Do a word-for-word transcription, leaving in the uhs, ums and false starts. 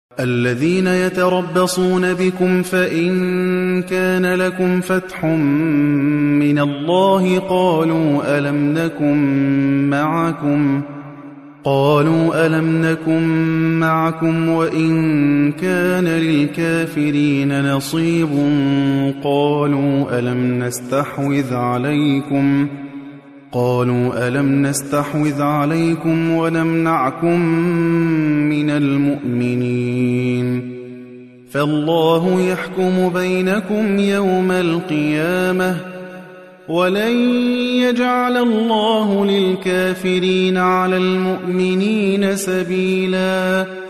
الذين يتربصون بكم فإن كان لكم فتح من الله قالوا ألم نكن معكم قالوا ألم نكن معكم وإن كان للكافرين نصيب قالوا ألم نستحوذ عليكم قالوا ألم نستحوذ عليكم ونمنعكم من المؤمنين فالله يحكم بينكم يوم القيامة ولن يجعل الله للكافرين على المؤمنين سبيلا